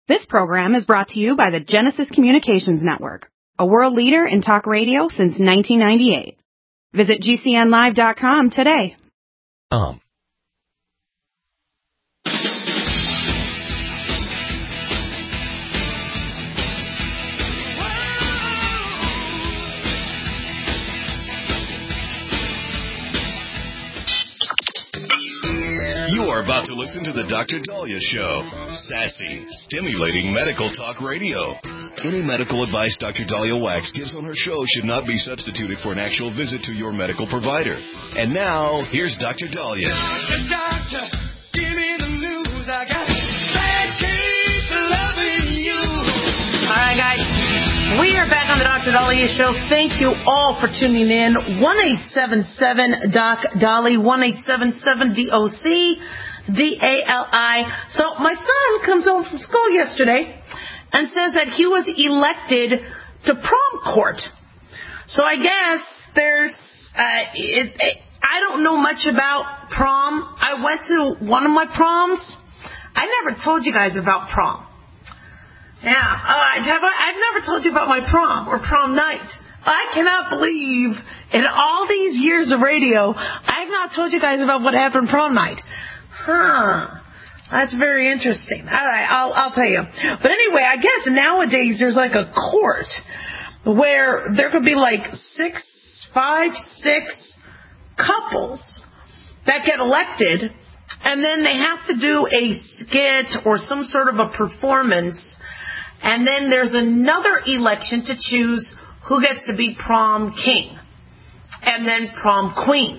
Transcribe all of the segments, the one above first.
This program is brought to you by the Genesis Communications Network, a world leader in talk radio since 1998. Visit GCNlive.com today. You are about to listen to the Dr. Daliah Show. Sassy, stimulating medical talk radio. Any medical advice Dr. Daliah Wax gives on her show should not be substituted for an actual visit to your medical provider. And now, here's Dr. Daliah. Doctor, give me the news. I got bad case of loving you. All right, guys. We are back on the Dr. Daliah Show. Thank you all for tuning in. 1-877-DOC-DALI, 1-877-DOC-DALI. So my son comes home from school yesterday and says that he was elected to prom court. So I guess there's, I don't know much about prom. I went to one of my proms. I never told you guys about prom. Yeah, I've never told you about my prom or prom night. I cannot believe in all these years of radio, I've not told you guys about what happened prom night. That's very interesting. All right, I'll tell you. But anyway, I guess nowadays there's like a court where there could be like 5, 6 couples that get elected, and then they have to do a skit or some sort of a performance. And then there's another election to choose who gets to be prom king and then prom queen.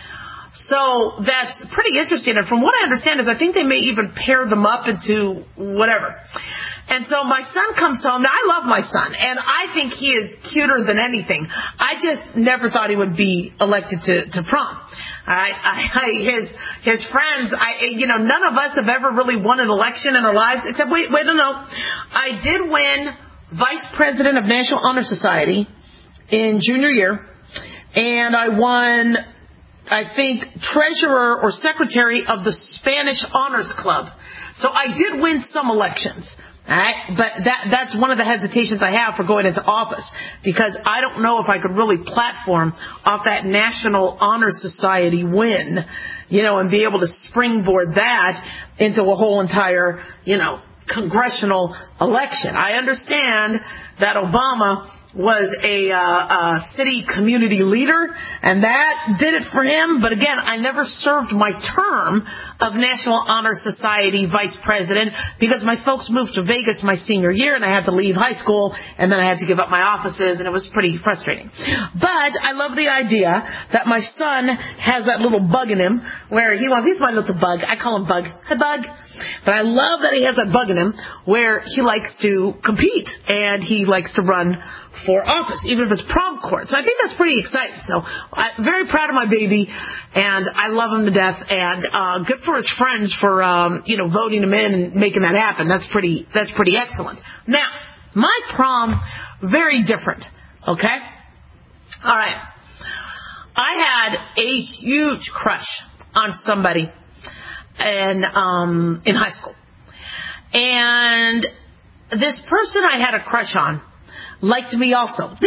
So that's pretty interesting. And from what I understand is I think they may even pair them up into whatever. And so my son comes home. Now, I love my son, and I think he is cuter than anything. I just never thought he would be elected to prom. All right, his friends, none of us have ever really won an election in our lives, except, no. I did win Vice President of National Honor Society in junior year, and I won, I think, Treasurer or Secretary of the Spanish Honors Club. So I did win some elections. All right, but that's one of the hesitations I have for going into office, because I don't know if I could really platform off that National Honor Society win, and be able to springboard that into a whole entire, congressional election. I understand that Obama was a city community leader, and that did it for him. But again, I never served my term of National Honor Society vice president because my folks moved to Vegas my senior year, and I had to leave high school, and then I had to give up my offices, and it was pretty frustrating. But I love the idea that my son has that little bug in him where he's my little bug. I call him Bug. Hi, Bug. But I love that he has that bug in him where he likes to compete and he likes to run for office, even if it's prom court. So I think that's pretty exciting. So I'm very proud of my baby, and I love him to death. And good for his friends for voting him in and making that happen. That's pretty excellent. Now, my prom, very different. Okay, all right. I had a huge crush on somebody in high school, and this person I had a crush on liked me also. Look,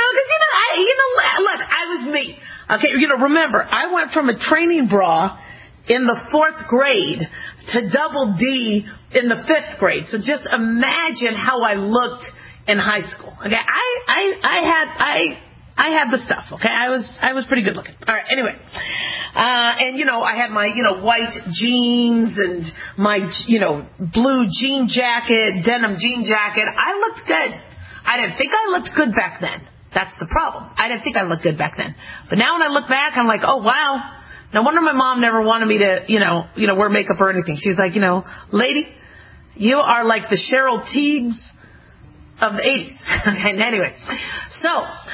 I was me. Okay, remember, I went from a training bra in the 4th grade to double D in the 5th grade. So just imagine how I looked in high school. Okay, I had the stuff. Okay, I was pretty good looking. All right, anyway. And I had my, white jeans and my, blue jean jacket, denim jean jacket. I looked good. I didn't think I looked good back then. That's the problem. I didn't think I looked good back then. But now when I look back, I'm like, oh, wow. No wonder my mom never wanted me to, wear makeup or anything. She's like, lady, you are like the Cheryl Teagues of the 80s. Okay, anyway. So,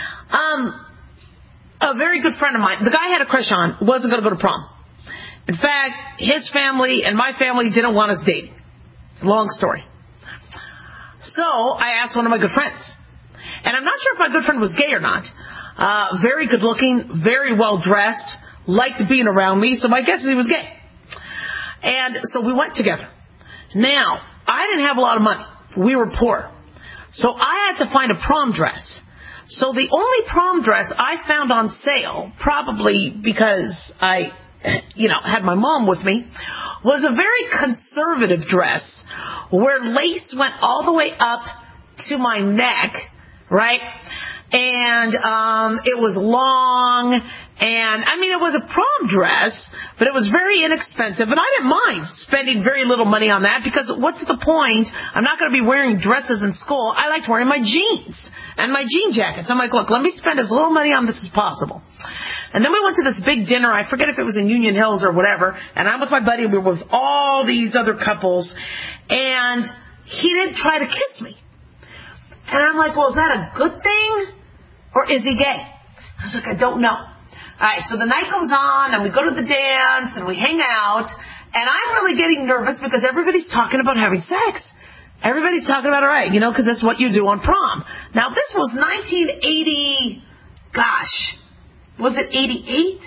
a very good friend of mine, the guy I had a crush on, wasn't going to go to prom. In fact, his family and my family didn't want us dating. Long story. So I asked one of my good friends. And I'm not sure if my good friend was gay or not. Very good looking, very well dressed, liked being around me, so my guess is he was gay. And so we went together. Now, I didn't have a lot of money. We were poor. So I had to find a prom dress. So the only prom dress I found on sale, probably because I, had my mom with me, was a very conservative dress where lace went all the way up to my neck, right? And it was long, and it was a prom dress, but it was very inexpensive, and I didn't mind spending very little money on that, because what's the point? I'm not going to be wearing dresses in school. I liked wearing my jeans and my jean jackets. I'm like, look, let me spend as little money on this as possible. And then we went to this big dinner. I forget if it was in Union Hills or whatever, and I'm with my buddy, and we were with all these other couples, and he didn't try to kiss me. And I'm like, well, is that a good thing? Or is he gay? I was like, I don't know. All right, so the night goes on, and we go to the dance, and we hang out, and I'm really getting nervous because everybody's talking about having sex. Everybody's talking about it, right, because that's what you do on prom. Now, this was 1980, was it 88?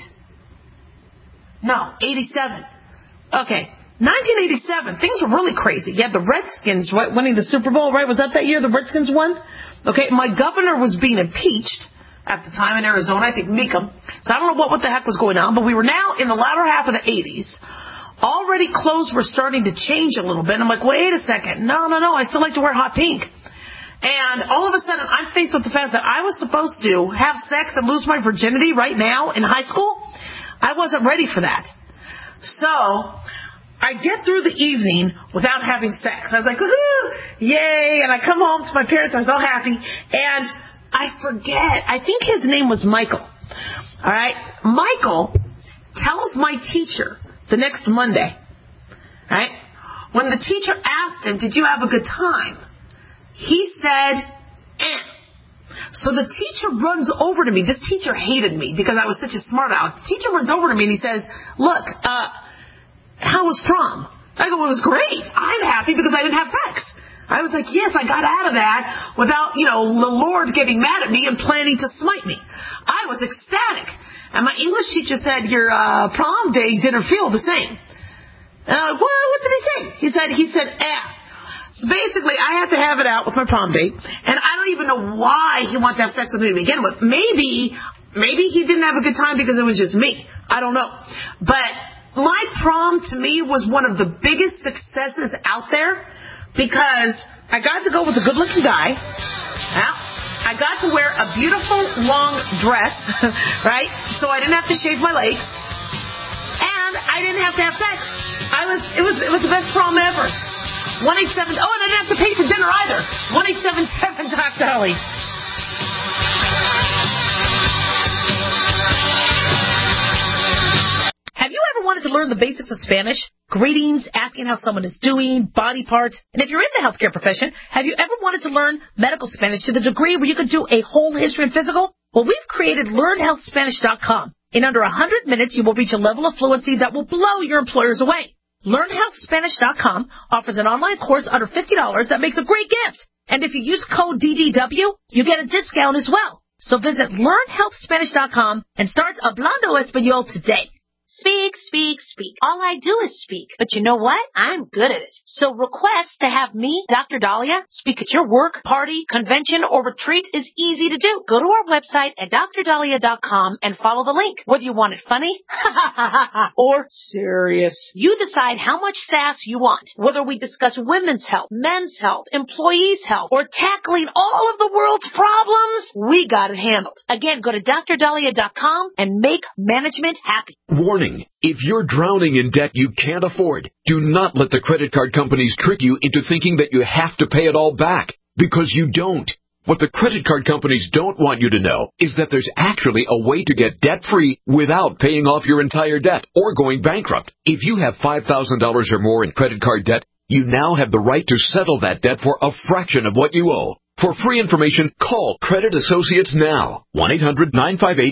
No, 87. Okay, 1987, things were really crazy. You had the Redskins winning the Super Bowl, right? Was that year the Redskins won? Okay, my governor was being impeached at the time in Arizona, I think Mecum. So I don't know what the heck was going on, but we were now in the latter half of the 80s. Already clothes were starting to change a little bit. I'm like, wait a second. No, I still like to wear hot pink. And all of a sudden, I'm faced with the fact that I was supposed to have sex and lose my virginity right now in high school. I wasn't ready for that. So I get through the evening without having sex. I was like, woohoo, yay. And I come home to my parents. I'm so happy. And I forget. I think his name was Michael. All right. Michael tells my teacher the next Monday, right? When the teacher asked him, did you have a good time? He said, eh. So the teacher runs over to me. This teacher hated me because I was such a smart aleck. The teacher runs over to me and he says, look, how was prom? I go, well, it was great. I'm happy because I didn't have sex. I was like, yes, I got out of that without, the Lord getting mad at me and planning to smite me. I was ecstatic. And my English teacher said, your prom day didn't feel the same. Well, what did he say? He said, So basically, I had to have it out with my prom date, and I don't even know why he wanted to have sex with me to begin with. Maybe he didn't have a good time because it was just me. I don't know. But my prom, to me, was one of the biggest successes out there because I got to go with a good-looking guy. Now, I got to wear a beautiful, long dress, right? So I didn't have to shave my legs. And I didn't have to have sex. It was the best prom ever. 1-877. Oh, and I didn't have to pay for dinner either. 1-877 Dr. Holly. Have you ever wanted to learn the basics of Spanish? Greetings, asking how someone is doing, body parts. And if you're in the healthcare profession, have you ever wanted to learn medical Spanish to the degree where you could do a whole history and physical? Well, we've created LearnHealthSpanish.com. In under 100 minutes, you will reach a level of fluency that will blow your employers away. LearnHealthSpanish.com offers an online course under $50 that makes a great gift. And if you use code DDW, you get a discount as well. So visit LearnHealthSpanish.com and start Hablando Español today. Speak, speak, speak. All I do is speak. But you know what? I'm good at it. So request to have me, Dr. Dahlia, speak at your work, party, convention, or retreat is easy to do. Go to our website at drdahlia.com and follow the link. Whether you want it funny or serious, you decide how much sass you want. Whether we discuss women's health, men's health, employees' health, or tackling all of the world's problems, we got it handled. Again, go to drdahlia.com and make management happy. Warning, if you're drowning in debt you can't afford, do not let the credit card companies trick you into thinking that you have to pay it all back, because you don't. What the credit card companies don't want you to know is that there's actually a way to get debt-free without paying off your entire debt or going bankrupt. If you have $5,000 or more in credit card debt, you now have the right to settle that debt for a fraction of what you owe. For free information, call Credit Associates now.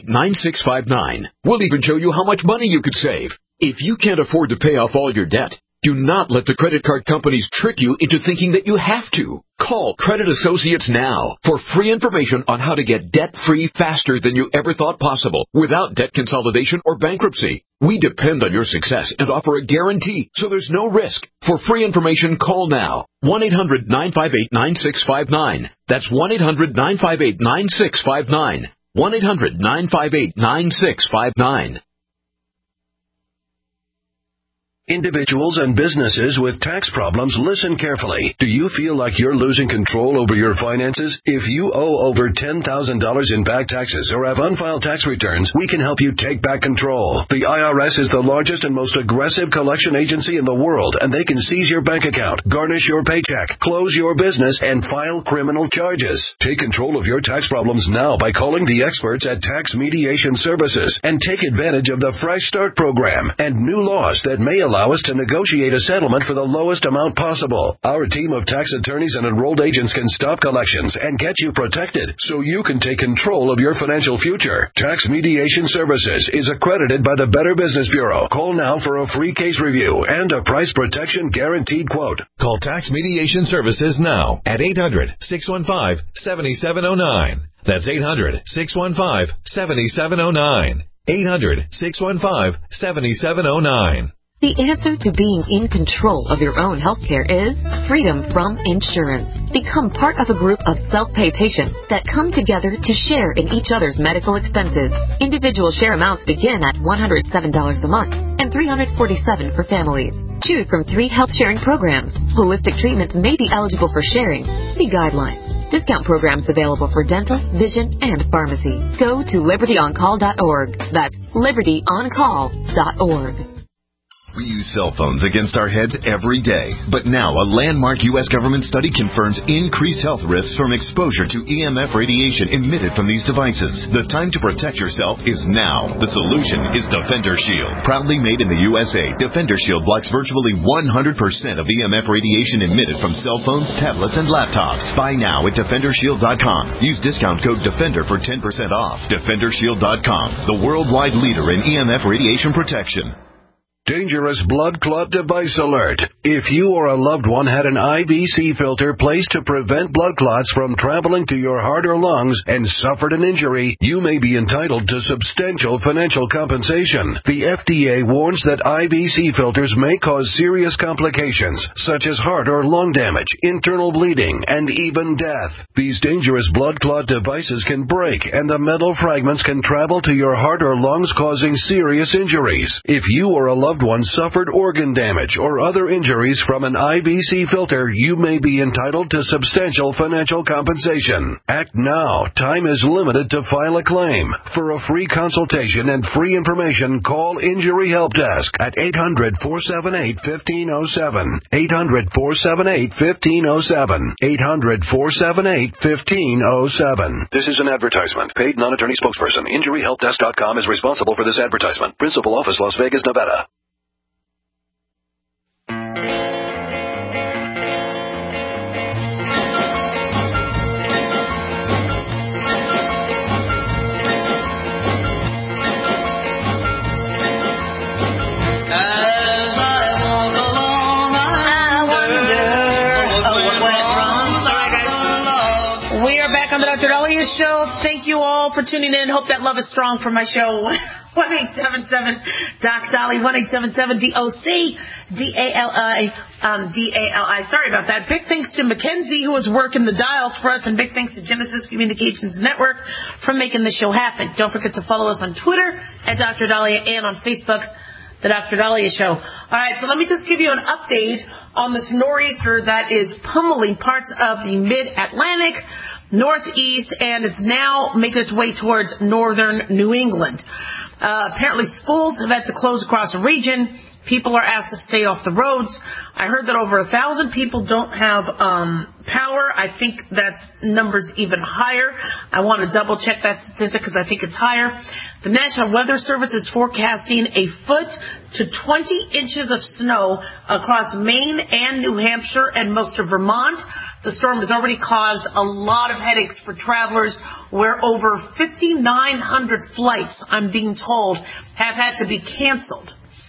1-800-958-9659. We'll even show you how much money you could save. If you can't afford to pay off all your debt, Do not let the credit card companies trick you into thinking that you have to. Call Credit Associates now for free information on how to get debt-free faster than you ever thought possible without debt consolidation or bankruptcy. We depend on your success and offer a guarantee, so there's no risk. For free information, call now. 1-800-958-9659. That's 1-800-958-9659. 1-800-958-9659. Individuals and businesses with tax problems, listen carefully. Do you feel like you're losing control over your finances? If you owe over $10,000 in back taxes or have unfiled tax returns, we can help you take back control. The IRS is the largest and most aggressive collection agency in the world, and they can seize your bank account, garnish your paycheck, close your business, and file criminal charges. Take control of your tax problems now by calling the experts at Tax Mediation Services and take advantage of the Fresh Start program and new laws that may allow us to negotiate a settlement for the lowest amount possible. Our team of tax attorneys and enrolled agents can stop collections and get you protected so you can take control of your financial future. Tax Mediation Services is accredited by the Better Business Bureau. Call now for a free case review and a price protection guaranteed quote. Call Tax Mediation Services now at 800-615-7709. That's 800-615-7709. 800-615-7709. The answer to being in control of your own healthcare is freedom from insurance. Become part of a group of self-pay patients that come together to share in each other's medical expenses. Individual share amounts begin at $107 a month and $347 for families. Choose from 3 health-sharing programs. Holistic treatments may be eligible for sharing. See guidelines. Discount programs available for dental, vision, and pharmacy. Go to libertyoncall.org. That's libertyoncall.org. We use cell phones against our heads every day. But now a landmark U.S. government study confirms increased health risks from exposure to EMF radiation emitted from these devices. The time to protect yourself is now. The solution is Defender Shield. Proudly made in the USA, Defender Shield blocks virtually 100% of EMF radiation emitted from cell phones, tablets, and laptops. Buy now at DefenderShield.com. Use discount code DEFENDER for 10% off. DefenderShield.com, the worldwide leader in EMF radiation protection. Dangerous blood clot device alert. If you or a loved one had an IVC filter placed to prevent blood clots from traveling to your heart or lungs and suffered an injury, you may be entitled to substantial financial compensation. The FDA warns that IVC filters may cause serious complications, such as heart or lung damage, internal bleeding, and even death. These dangerous blood clot devices can break, and the metal fragments can travel to your heart or lungs, causing serious injuries. If you or a loved one suffered organ damage or other injuries from an IVC filter, you may be entitled to substantial financial compensation. Act now. Time is limited to file a claim. For a free consultation and free information, call Injury Help Desk at 800-478-1507. 800-478-1507. 800-478-1507. This is an advertisement. Paid non-attorney spokesperson. InjuryHelpDesk.com is responsible for this advertisement. Principal office, Las Vegas, Nevada. Dr. Dahlia Show. Thank you all for tuning in. Hope that love is strong for my show. 1-877-DOC-DALI, 1-877-DOC-DALI. Sorry about that. Big thanks to Mackenzie, who was working the dials for us, and big thanks to Genesis Communications Network for making the show happen. Don't forget to follow us on Twitter at Dr. Dahlia and on Facebook, The Dr. Dahlia Show. All right, so let me just give you an update on this nor'easter that is pummeling parts of the mid-Atlantic, Northeast, and it's now making its way towards northern New England. Apparently schools have had to close across the region. People are asked to stay off the roads. I heard that over 1,000 people don't have power. I think that number's even higher. I want to double check that statistic because I think it's higher. The National Weather Service is forecasting 1 foot to 20 inches of snow across Maine and New Hampshire and most of Vermont. The storm has already caused a lot of headaches for travelers, where over 5,900 flights, I'm being told, have had to be canceled.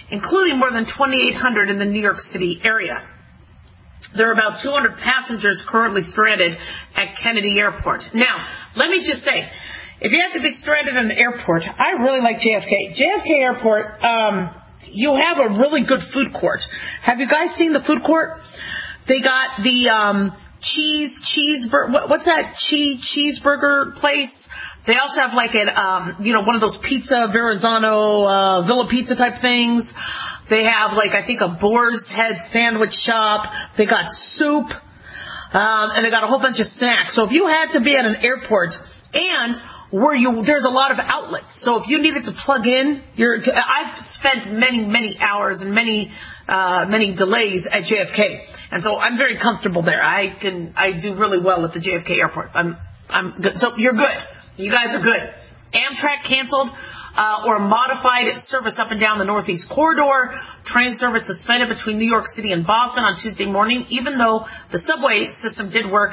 including more than 2,800 in the New York City area. There are about 200 passengers currently stranded at Kennedy Airport. Now, let me just say, if you have to be stranded at an airport, I really like JFK. JFK Airport, you have a really good food court. Have you guys seen the food court? They got the cheeseburger. What's that cheeseburger place? They also have like one of those pizza Verrazano Villa Pizza type things. They have I think a boar's head sandwich shop. They got soup, and they got a whole bunch of snacks. So if you had to be at an airport and there's a lot of outlets. So if you needed to plug in, I've spent many hours and many delays at JFK, and so I'm very comfortable there. I do really well at the JFK Airport. I'm good. So you're good. You guys are good. Amtrak canceled or modified service up and down the Northeast Corridor. Train service suspended between New York City and Boston on Tuesday morning, even though the subway system did work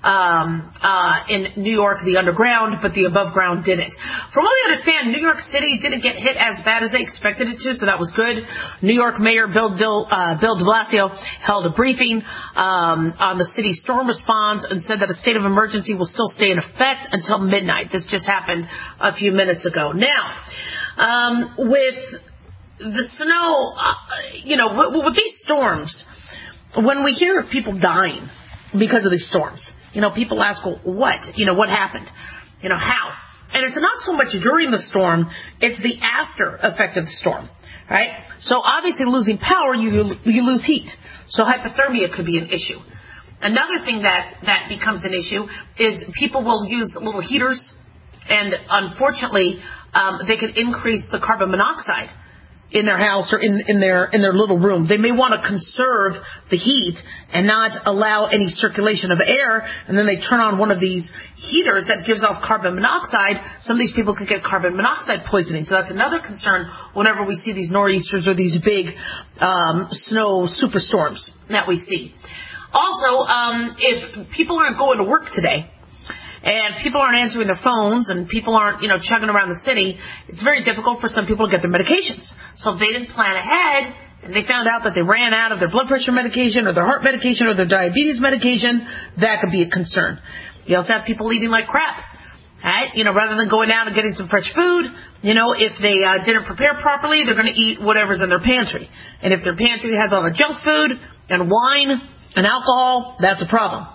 in New York, the underground, but the above ground didn't. From what we understand, New York City didn't get hit as bad as they expected it to, so that was good. New York Mayor Bill de Blasio held a briefing on the city's storm response and said that a state of emergency will still stay in effect until midnight. This just happened a few minutes ago. Now, with the snow, with these storms, when we hear of people dying because of these storms, people ask, well, what? What happened? How? And it's not so much during the storm, it's the after effect of the storm, right? So obviously losing power, you lose heat. So hypothermia could be an issue. Another thing that becomes an issue is people will use little heaters, and unfortunately, they could increase the carbon monoxide in their house or in their little room. They may want to conserve the heat and not allow any circulation of air, and then they turn on one of these heaters that gives off carbon monoxide. Some of these people could get carbon monoxide poisoning. So that's another concern whenever we see these nor'easters or these big snow superstorms that we see. Also, if people aren't going to work today, and people aren't answering their phones, and people aren't, chugging around the city, it's very difficult for some people to get their medications. So if they didn't plan ahead, and they found out that they ran out of their blood pressure medication, or their heart medication, or their diabetes medication, that could be a concern. You also have people eating like crap, right? Rather than going out and getting some fresh food, if they didn't prepare properly, they're going to eat whatever's in their pantry. And if their pantry has all the junk food, and wine, and alcohol, that's a problem.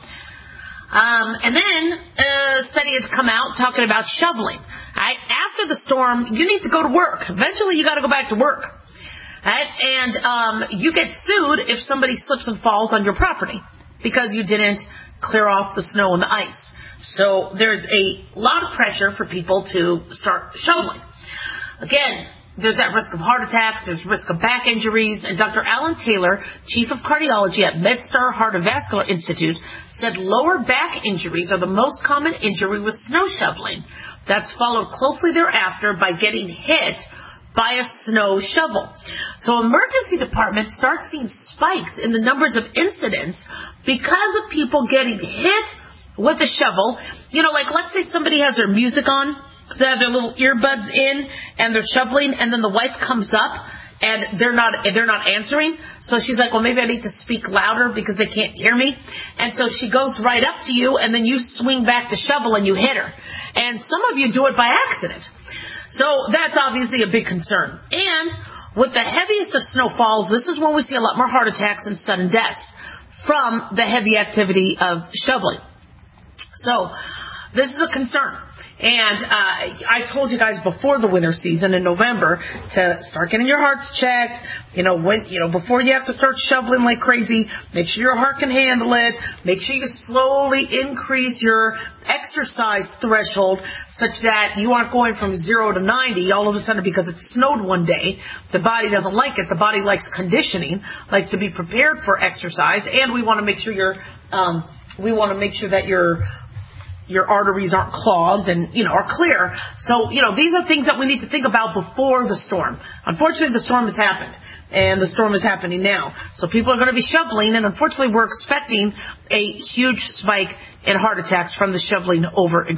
And then a study has come out talking about shoveling. Right? After the storm, you need to go to work. Eventually, you got to go back to work. Right? And you get sued if somebody slips and falls on your property because you didn't clear off the snow and the ice. So there's a lot of pressure for people to start shoveling. Again, there's that risk of heart attacks, there's risk of back injuries, and Dr. Alan Taylor, Chief of Cardiology at MedStar Heart and Vascular Institute, said lower back injuries are the most common injury with snow shoveling. That's followed closely thereafter by getting hit by a snow shovel. So emergency departments start seeing spikes in the numbers of incidents because of people getting hit with a shovel. Let's say somebody has their music on, so they have their little earbuds in, and they're shoveling, and then the wife comes up, and they're not answering. So she's like, well, maybe I need to speak louder because they can't hear me. And so she goes right up to you, and then you swing back the shovel and you hit her. And some of you do it by accident. So that's obviously a big concern. And with the heaviest of snowfalls, this is when we see a lot more heart attacks and sudden deaths from the heavy activity of shoveling. So this is a concern. And I told you guys before the winter season in November to start getting your hearts checked. Before you have to start shoveling like crazy, make sure your heart can handle it. Make sure you slowly increase your exercise threshold such that you aren't going from 0 to 90 all of a sudden because it snowed one day. The body doesn't like it. The body likes conditioning, likes to be prepared for exercise, and we want to make sure that your arteries aren't clogged and, are clear. So, these are things that we need to think about before the storm. Unfortunately, the storm has happened, and the storm is happening now. So people are going to be shoveling, and unfortunately, we're expecting a huge spike in heart attacks from the shoveling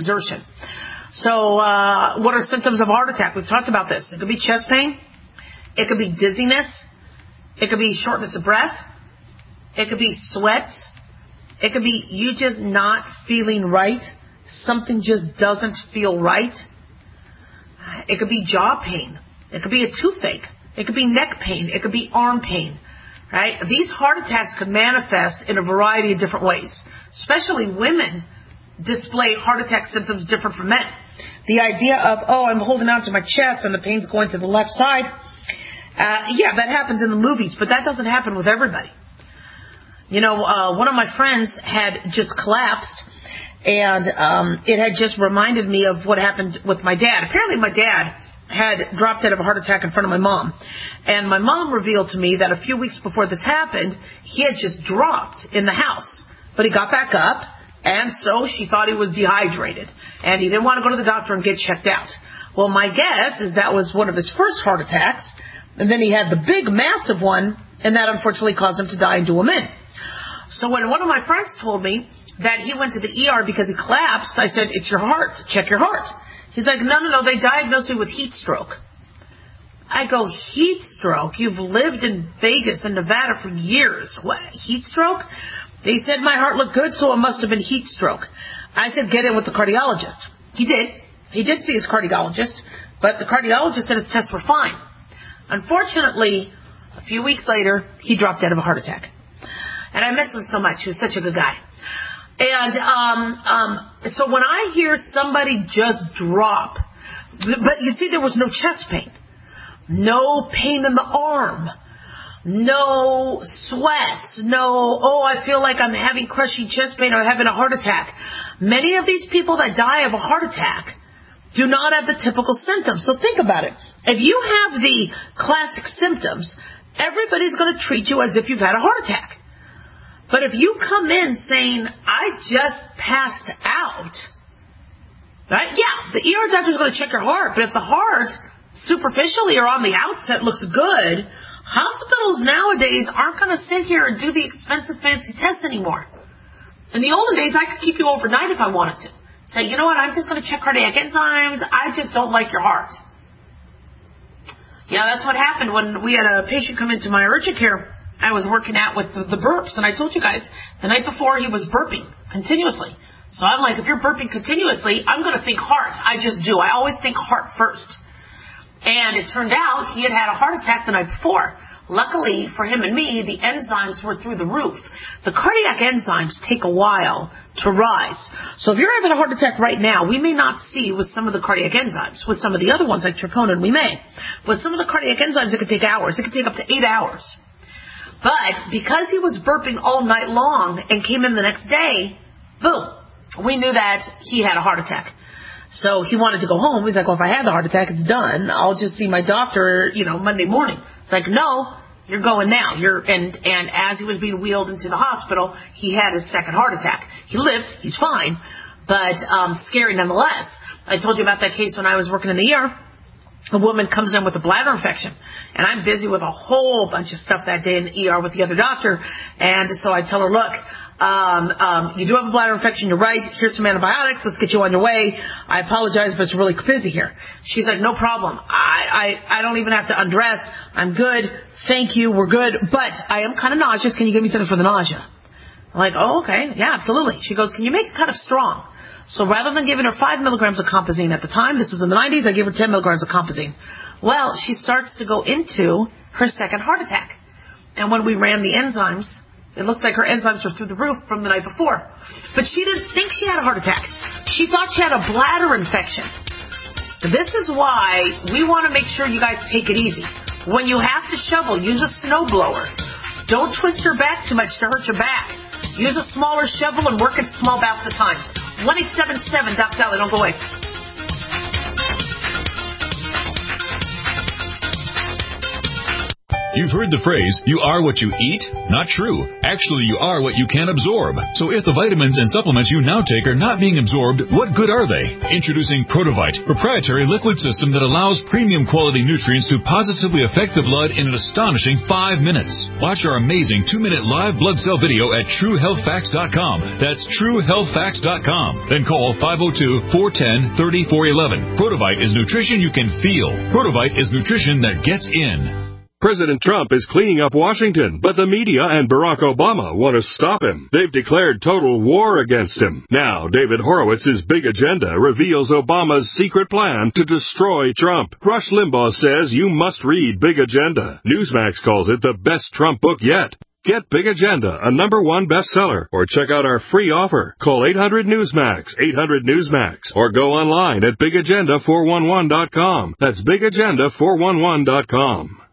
overexertion. So, what are symptoms of a heart attack? We've talked about this. It could be chest pain. It could be dizziness. It could be shortness of breath. It could be sweats. It could be you just not feeling right. Something just doesn't feel right. It could be jaw pain. It could be a toothache. It could be neck pain. It could be arm pain. Right? These heart attacks could manifest in a variety of different ways. Especially women display heart attack symptoms different from men. The idea of, I'm holding on to my chest and the pain's going to the left side. That happens in the movies, but that doesn't happen with everybody. One of my friends had just collapsed, and it had just reminded me of what happened with my dad. Apparently my dad had dropped out of a heart attack in front of my mom. And my mom revealed to me that a few weeks before this happened, he had just dropped in the house. But he got back up, and so she thought he was dehydrated. And he didn't want to go to the doctor and get checked out. Well, my guess is that was one of his first heart attacks. And then he had the big, massive one, and that unfortunately caused him to die and do him in. So when one of my friends told me that he went to the ER because he collapsed, I said, it's your heart. Check your heart. He's like, no, they diagnosed me with heat stroke. I go, heat stroke? You've lived in Vegas and Nevada for years. What, heat stroke? They said my heart looked good, so it must have been heat stroke. I said, get in with the cardiologist. He did. He did see his cardiologist, but the cardiologist said his tests were fine. Unfortunately, a few weeks later, he dropped out of a heart attack. And I miss him so much. He was such a good guy. And so when I hear somebody just drop, but you see there was no chest pain, no pain in the arm, no sweats, no, I feel like I'm having crushing chest pain or having a heart attack. Many of these people that die of a heart attack do not have the typical symptoms. So think about it. If you have the classic symptoms, everybody's going to treat you as if you've had a heart attack. But if you come in saying, I just passed out, right? Yeah, the ER doctor's going to check your heart. But if the heart, superficially or on the outset, looks good, hospitals nowadays aren't going to sit here and do the expensive, fancy tests anymore. In the olden days, I could keep you overnight if I wanted to. Say, you know what, I'm just going to check cardiac enzymes. I just don't like your heart. Yeah, that's what happened when we had a patient come into my urgent care. I was working out with the burps, and I told you guys, the night before he was burping continuously. So I'm like, if you're burping continuously, I'm going to think heart. I just do. I always think heart first. And it turned out he had had a heart attack the night before. Luckily for him and me, the enzymes were through the roof. The cardiac enzymes take a while to rise. So if you're having a heart attack right now, we may not see with some of the cardiac enzymes. With some of the other ones like troponin, we may. With some of the cardiac enzymes, it could take hours. It could take up to 8 hours. But because he was burping all night long and came in the next day, boom, we knew that he had a heart attack. So he wanted to go home. He's like, well, if I had the heart attack, it's done. I'll just see my doctor, Monday morning. It's like, no, you're going now. And as he was being wheeled into the hospital, he had his second heart attack. He lived. He's fine. But scary nonetheless. I told you about that case when I was working in the ER. A woman comes in with a bladder infection, and I'm busy with a whole bunch of stuff that day in the ER with the other doctor, and so I tell her, look, you do have a bladder infection, you're right, here's some antibiotics, let's get you on your way, I apologize, but it's really busy here. She's like, no problem, I don't even have to undress, I'm good, thank you, we're good, but I am kind of nauseous, can you give me something for the nausea? I'm like, oh, okay, yeah, absolutely. She goes, can you make it kind of strong? So rather than giving her 5 milligrams of Compazine at the time, this was in the 90s, I gave her 10 milligrams of Compazine. Well, she starts to go into her second heart attack. And when we ran the enzymes, it looks like her enzymes were through the roof from the night before. But she didn't think she had a heart attack. She thought she had a bladder infection. This is why we want to make sure you guys take it easy. When you have to shovel, use a snowblower. Don't twist your back too much to hurt your back. Use a smaller shovel and work in small bouts at a time. 1-877 Doc Dolly. Don't go away. You've heard the phrase, you are what you eat? Not true. Actually, you are what you can absorb. So if the vitamins and supplements you now take are not being absorbed, what good are they? Introducing Protovite, proprietary liquid system that allows premium quality nutrients to positively affect the blood in an astonishing 5 minutes. Watch our amazing 2-minute live blood cell video at TrueHealthFacts.com. That's TrueHealthFacts.com. Then call 502-410-3411. Protovite is nutrition you can feel. Protovite is nutrition that gets in. President Trump is cleaning up Washington, but the media and Barack Obama want to stop him. They've declared total war against him. Now, David Horowitz's Big Agenda reveals Obama's secret plan to destroy Trump. Rush Limbaugh says you must read Big Agenda. Newsmax calls it the best Trump book yet. Get Big Agenda, a #1 bestseller, or check out our free offer. Call 800-NEWSMAX, 800-NEWSMAX, or go online at BigAgenda411.com. That's BigAgenda411.com.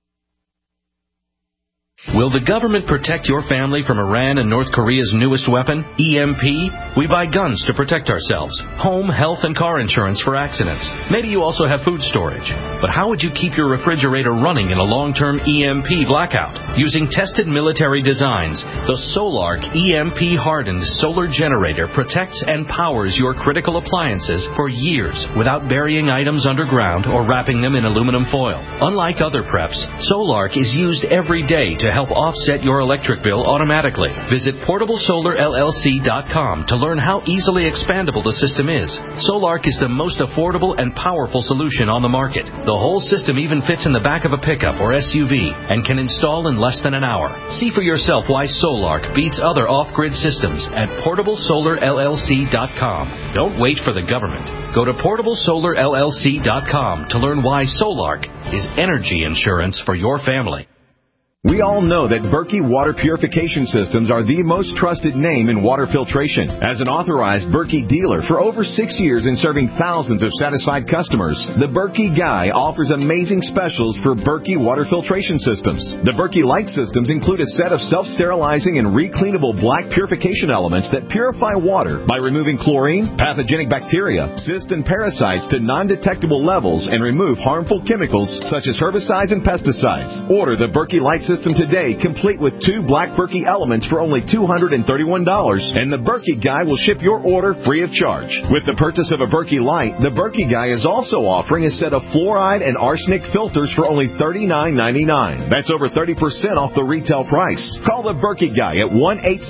Will the government protect your family from Iran and North Korea's newest weapon, EMP? We buy guns to protect ourselves, home, health, and car insurance for accidents. Maybe you also have food storage. But how would you keep your refrigerator running in a long-term EMP blackout? Using tested military designs, the Solark EMP-hardened solar generator protects and powers your critical appliances for years without burying items underground or wrapping them in aluminum foil. Unlike other preps, Solark is used every day to help offset your electric bill automatically. Visit PortableSolarLLC.com to learn how easily expandable the system is. Solark is the most affordable and powerful solution on the market. The whole system even fits in the back of a pickup or SUV and can install in less than an hour. See for yourself why Solark beats other off-grid systems at PortableSolarLLC.com. Don't wait for the government. Go to PortableSolarLLC.com to learn why Solark is energy insurance for your family. We all know that Berkey Water Purification Systems are the most trusted name in water filtration. As an authorized Berkey dealer for over 6 years and serving thousands of satisfied customers, the Berkey Guy offers amazing specials for Berkey Water Filtration Systems. The Berkey Light Systems include a set of self-sterilizing and recleanable black purification elements that purify water by removing chlorine, pathogenic bacteria, cysts, and parasites to non-detectable levels and remove harmful chemicals such as herbicides and pesticides. Order the Berkey Light System today, complete with 2 black Berkey elements for only $231, and the Berkey Guy will ship your order free of charge. With the purchase of a Berkey Light, the Berkey Guy is also offering a set of fluoride and arsenic filters for only $39.99. That's over 30% off the retail price. Call the Berkey Guy at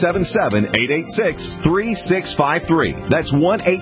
1-877-886-3653. That's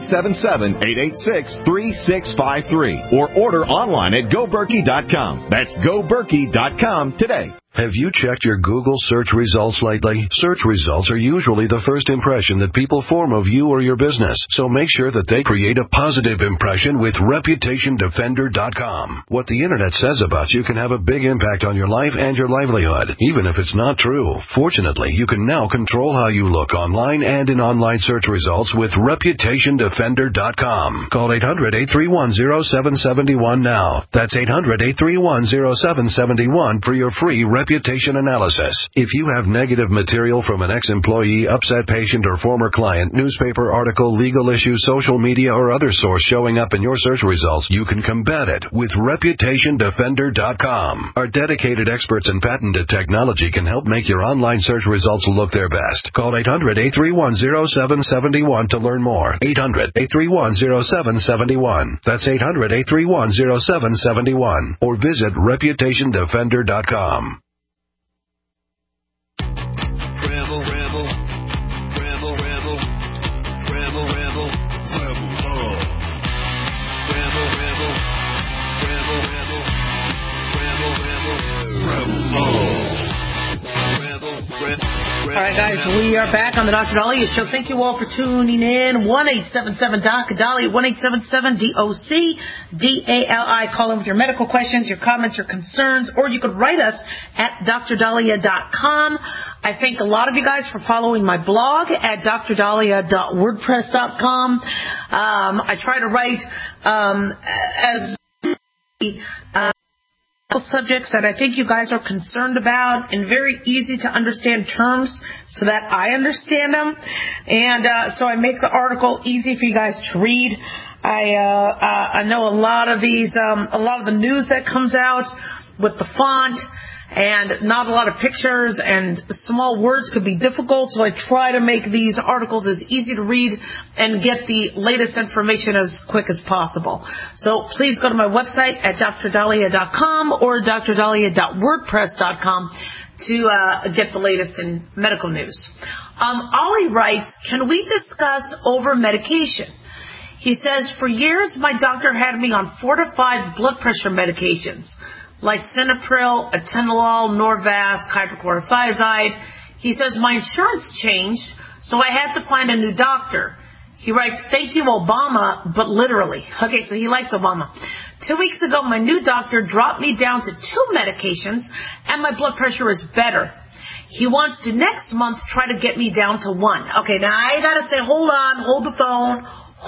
1-877-886-3653. Or order online at GoBerkey.com. That's GoBerkey.com today. Have you checked your Google search results lately? Search results are usually the first impression that people form of you or your business, so make sure that they create a positive impression with ReputationDefender.com. What the Internet says about you can have a big impact on your life and your livelihood, even if it's not true. Fortunately, you can now control how you look online and in online search results with ReputationDefender.com. Call 800-831-0771 now. That's 800-831-0771 for your free reputation analysis. If you have negative material from an ex-employee, upset patient, or former client, newspaper article, legal issue, social media, or other source showing up in your search results, you can combat it with ReputationDefender.com. Our dedicated experts in patented technology can help make your online search results look their best. Call 800-831-0771 to learn more. 800-831-0771. That's 800-831-0771. Or visit ReputationDefender.com. All right, guys, we are back on the Dr. Daliah Show. Thank you all for tuning in. 1-877-DOC-DALIA, 1-877-DOC-DALI. Call in with your medical questions, your comments, your concerns, or you could write us at DrDalia.com. I thank a lot of you guys for following my blog at drdalia.wordpress.com. I try to write as subjects that I think you guys are concerned about in very easy to understand terms so that I understand them. And so I make the article easy for you guys to read. I know a lot of these, a lot of the news that comes out with the font and not a lot of pictures, and small words could be difficult, so I try to make these articles as easy to read and get the latest information as quick as possible. So please go to my website at drdahlia.com or drdahlia.wordpress.com to get the latest in medical news. Ollie writes, can we discuss over-medication? He says, for years, my doctor had me on 4 to 5 blood pressure medications, lisinopril, atenolol, Norvasc, hydrochlorothiazide. He says, my insurance changed, so I had to find a new doctor. He writes, thank you, Obama, but literally. Okay, so he likes Obama. 2 weeks ago, my new doctor dropped me down to 2 medications, and my blood pressure is better. He wants to next month try to get me down to 1. Okay, now I gotta say, hold on, hold the phone.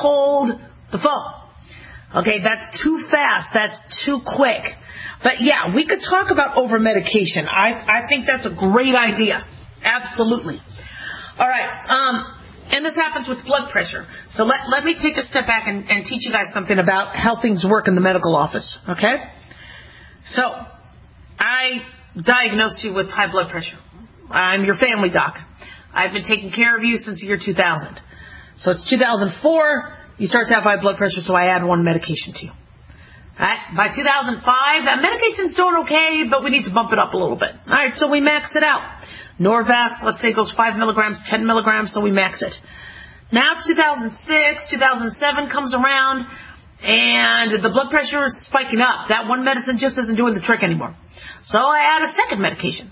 Okay, that's too fast. That's too quick. But yeah, we could talk about over-medication. I think that's a great idea. Absolutely. All right. And this happens with blood pressure. So let me take a step back and teach you guys something about how things work in the medical office. Okay? So I diagnosed you with high blood pressure. I'm your family doc. I've been taking care of you since the year 2000. So it's 2004, you start to have high blood pressure, so I add 1 medication to you. Right? By 2005, that medication's doing okay, but we need to bump it up a little bit. All right, so we max it out. Norvasc, let's say, goes 5 milligrams, 10 milligrams, so we max it. Now 2006, 2007 comes around, and the blood pressure is spiking up. That 1 medicine just isn't doing the trick anymore. So I add a 2nd medication.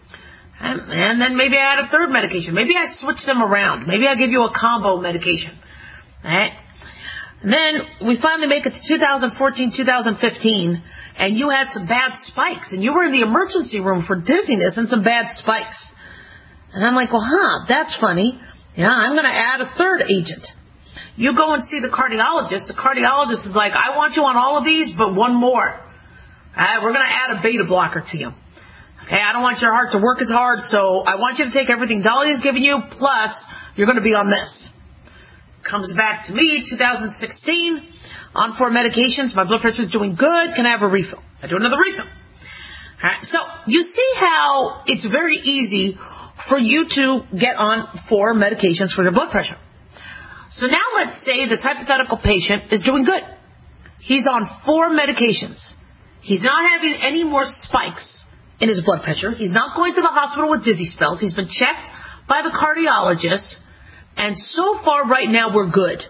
And then maybe I add a 3rd medication. Maybe I switch them around. Maybe I give you a combo medication. Right? And then we finally make it to 2014, 2015, and you had some bad spikes. And you were in the emergency room for dizziness and some bad spikes. And I'm like, well, that's funny. Yeah, I'm going to add a 3rd agent. You go and see the cardiologist. The cardiologist is like, I want you on all of these, but 1 more. We're going to add a beta blocker to you. Okay, I don't want your heart to work as hard, so I want you to take everything Dahlia's given you, plus you're going to be on this. Comes back to me, 2016, on 4 medications. My blood pressure is doing good. Can I have a refill? I do another refill. All right, so you see how it's very easy for you to get on 4 medications for your blood pressure. So now let's say this hypothetical patient is doing good. He's on 4 medications. He's not having any more spikes in his blood pressure. He's not going to the hospital with dizzy spells. He's been checked by the cardiologist, and so far right now we're good.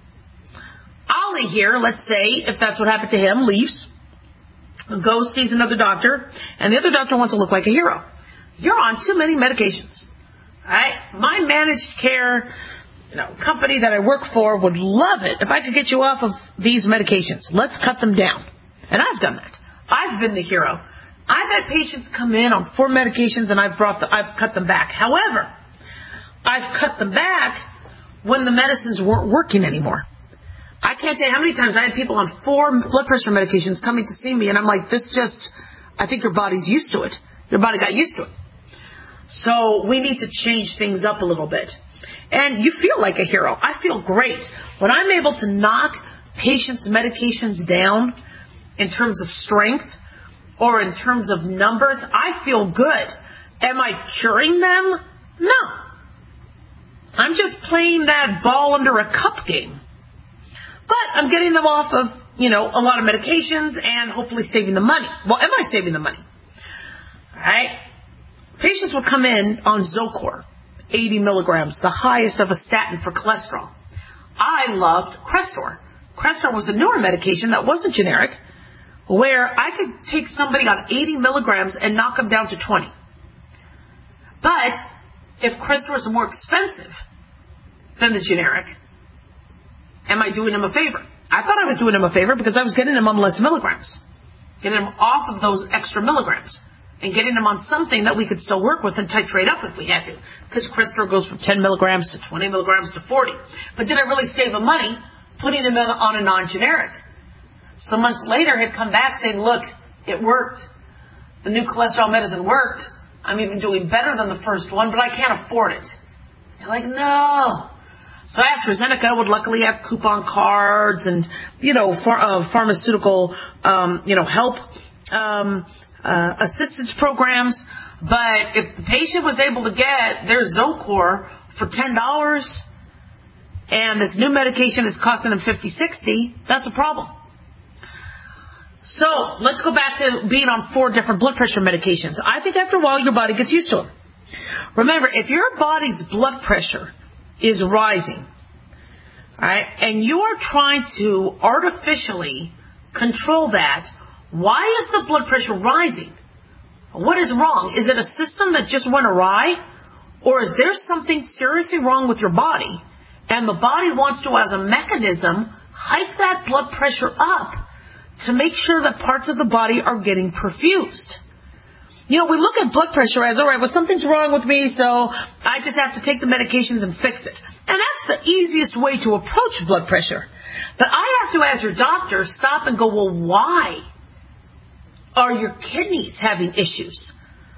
Ollie here, let's say, if that's what happened to him, leaves, goes, sees another doctor, and the other doctor wants to look like a hero. You're on too many medications. All right? My managed care company that I work for would love it if I could get you off of these medications. Let's cut them down. And I've done that. I've been the hero. I've had patients come in on 4 medications and I've cut them back. However, I've cut them back when the medicines weren't working anymore. I can't tell you how many times I had people on 4 blood pressure medications coming to see me, and I'm like, I think your body's used to it. Your body got used to it. So we need to change things up a little bit. And you feel like a hero. I feel great. When I'm able to knock patients' medications down in terms of strength, or in terms of numbers, I feel good. Am I curing them? No. I'm just playing that ball under a cup game. But I'm getting them off of, a lot of medications and hopefully saving the money. Well, am I saving the money? All right. Patients will come in on Zocor, 80 milligrams, the highest of a statin for cholesterol. I loved Crestor. Crestor was a newer medication that wasn't generic, where I could take somebody on 80 milligrams and knock them down to 20. But if Crestor is more expensive than the generic, am I doing him a favor? I thought I was doing him a favor because I was getting him on less milligrams, getting him off of those extra milligrams, and getting him on something that we could still work with and titrate up if we had to, because Crestor goes from 10 milligrams to 20 milligrams to 40. But did I really save him money putting him on a non-generic? Some months later, he'd come back saying, look, it worked. The new cholesterol medicine worked. I'm even doing better than the first one, but I can't afford it. You're like, no. So AstraZeneca would luckily have coupon cards and, pharmaceutical, help assistance programs. But if the patient was able to get their Zocor for $10 and this new medication is costing them $50, $60, that's a problem. So let's go back to being on 4 different blood pressure medications. I think after a while your body gets used to them. Remember, if your body's blood pressure is rising, all right, and you are trying to artificially control that, why is the blood pressure rising? What is wrong? Is it a system that just went awry? Or is there something seriously wrong with your body? And the body wants to, as a mechanism, hike that blood pressure up to make sure that parts of the body are getting perfused. You know, we look at blood pressure as, all right, well, something's wrong with me, so I just have to take the medications and fix it. And that's the easiest way to approach blood pressure. But I have to, as your doctor, stop and go, well, why are your kidneys having issues?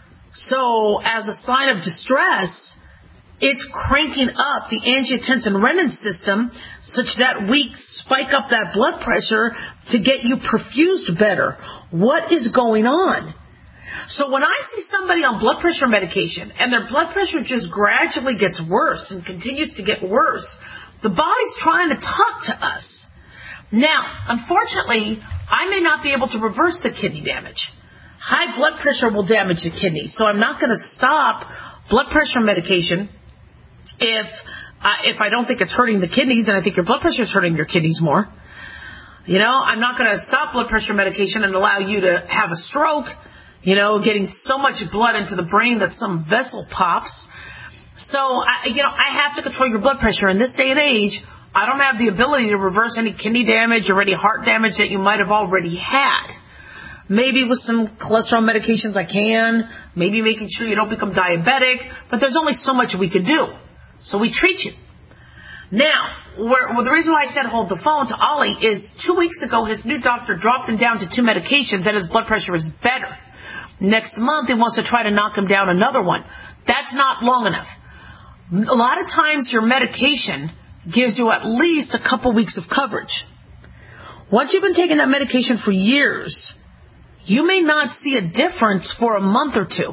So as a sign of distress, it's cranking up the angiotensin-renin system such that we spike up that blood pressure to get you perfused better. What is going on? So when I see somebody on blood pressure medication and their blood pressure just gradually gets worse and continues to get worse, the body's trying to talk to us. Now, unfortunately, I may not be able to reverse the kidney damage. High blood pressure will damage the kidney, so I'm not going to stop blood pressure medication if I don't think it's hurting the kidneys, and I think your blood pressure is hurting your kidneys more. You know, I'm not going to stop blood pressure medication and allow you to have a stroke, you know, getting so much blood into the brain that some vessel pops. So, I have to control your blood pressure. In this day and age, I don't have the ability to reverse any kidney damage or any heart damage that you might have already had. Maybe with some cholesterol medications I can, maybe making sure you don't become diabetic, but there's only so much we could do. So we treat you. Now, the reason why I said hold the phone to Ollie is 2 weeks ago his new doctor dropped him down to 2 medications and his blood pressure is better. Next month he wants to try to knock him down another one. That's not long enough. A lot of times your medication gives you at least a couple weeks of coverage. Once you've been taking that medication for years, you may not see a difference for a month or 2.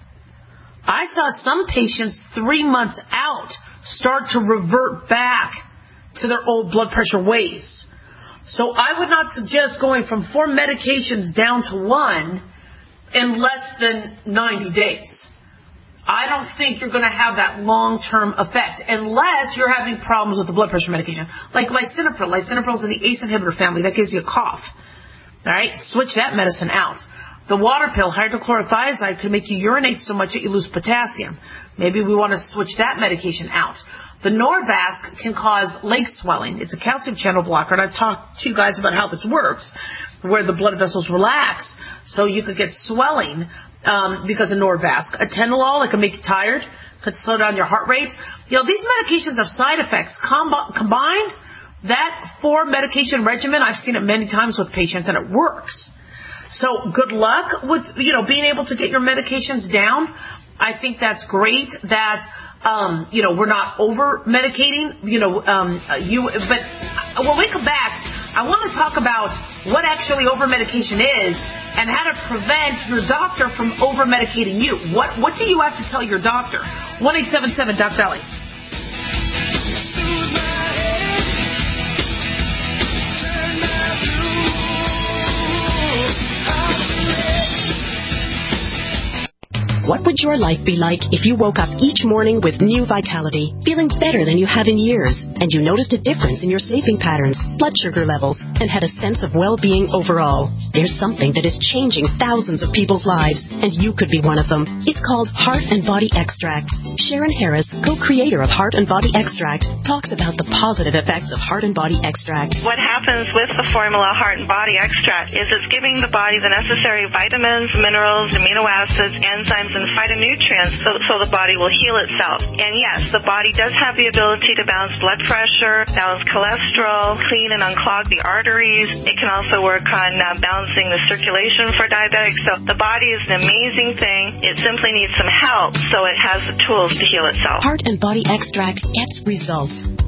I saw some patients 3 months out start to revert back to their old blood pressure ways. So I would not suggest going from 4 medications down to 1 in less than 90 days. I don't think you're going to have that long-term effect unless you're having problems with the blood pressure medication. Like lisinopril. Lisinopril is in the ACE inhibitor family. That gives you a cough. All right? Switch that medicine out. The water pill, hydrochlorothiazide, could make you urinate so much that you lose potassium. Maybe we want to switch that medication out. The Norvasc can cause leg swelling. It's a calcium channel blocker, and I've talked to you guys about how this works, where the blood vessels relax, so you could get swelling because of Norvasc. Atenolol, it can make you tired, could slow down your heart rate. You know, these medications have side effects. Combined, that 4 medication regimen, I've seen it many times with patients, and it works. So good luck with, being able to get your medications down. I think that's great that, we're not over-medicating, but when we come back, I want to talk about what actually over-medication is and how to prevent your doctor from over-medicating you. What do you have to tell your doctor? 1-877-DOC-DOLLY. What would your life be like if you woke up each morning with new vitality, feeling better than you have in years, and you noticed a difference in your sleeping patterns, blood sugar levels, and had a sense of well-being overall? There's something that is changing thousands of people's lives, and you could be one of them. It's called Heart and Body Extract. Sharon Harris, co-creator of Heart and Body Extract, talks about the positive effects of Heart and Body Extract. What happens with the formula Heart and Body Extract is it's giving the body the necessary vitamins, minerals, amino acids, enzymes, and phytonutrients so the body will heal itself. And yes, the body does have the ability to balance blood pressure, balance cholesterol, clean and unclog the arteries. It can also work on balancing the circulation for diabetics. So the body is an amazing thing. It simply needs some help so it has the tools to heal itself. Heart and Body Extract gets results.